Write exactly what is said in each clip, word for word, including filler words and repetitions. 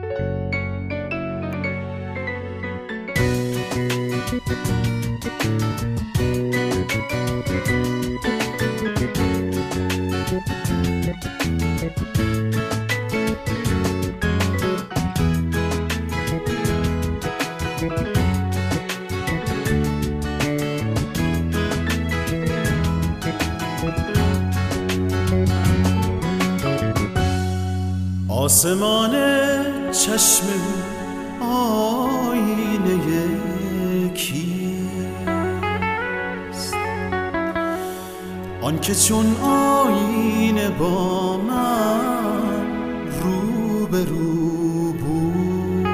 آسمان چشم آینه کیست؟ آن که چون آینه با من رو به رو بود.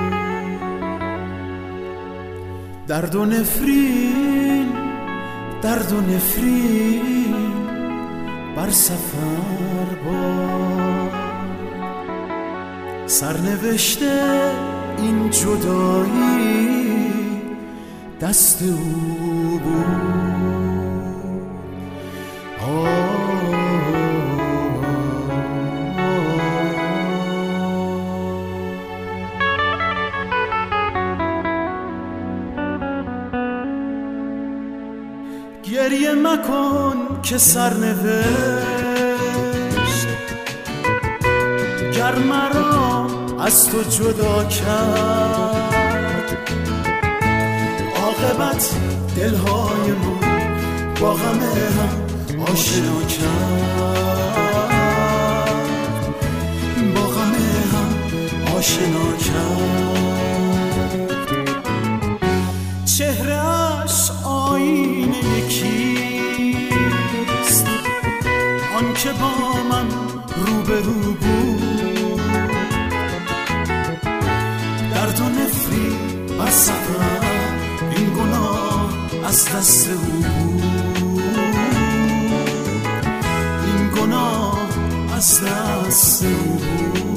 درد و نفرین درد و نفرین بر سفر باد. سرنوشته این جدایی دست او بود. آه گریه مکن که سرنوشت گر مرا از تو جدا کرد. عاقبت دلهای ما با غم هم آشنا کرد، با غم هم آشنا کرد. چهره‌اش آینه یکیست، آن که با من روبرو بود. درد و نفری بر سفر این گناه از دست او بود. این گناه از دست او بود.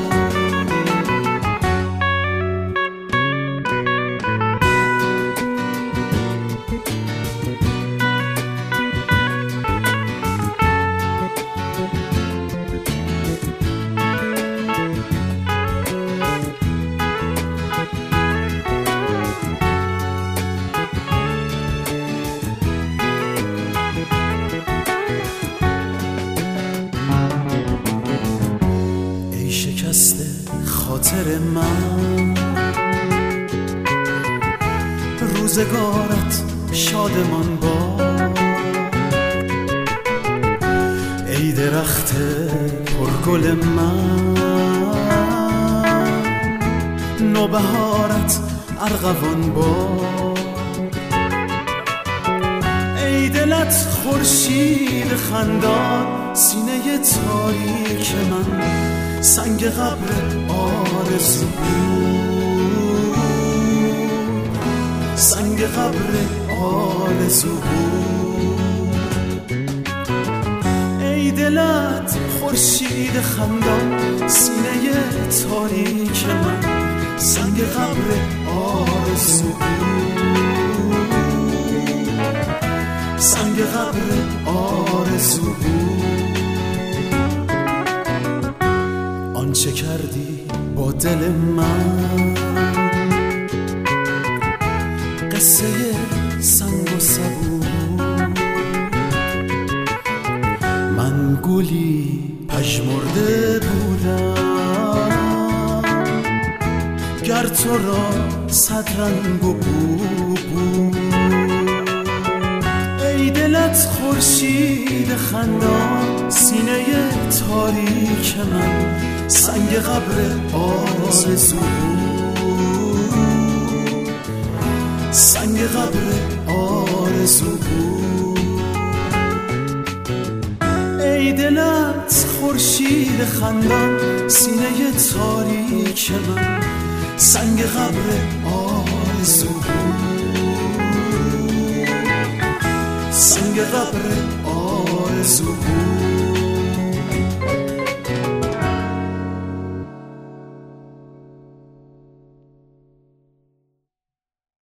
خاطر من روزگارت شادمان باد. ای درخت پرگل من نوبهارت ارغوان باد. ای دلت خورشید خندان سینه تاریک من سنگ قبر آرزو بود. سنگ قبر آرزو بود. ای دلت خورشید خندان سینه تاریک من سنگ قبر آرزو بود. سنگ قبر آرزو بود. آنچه کردی با دل من قصه سنگ و سبو. من گلی پژمرده بودم گر تو را صد رنگ و بو بود. ای دلت خورشید خندان سینه تاریک من سنگ قبر آرزو بود. سنگ قبر آرزو بود. ای دلت خورشید خندان سینه تاریک من سنگ قبر آرزو بود. سنگ قبر آرزو بود.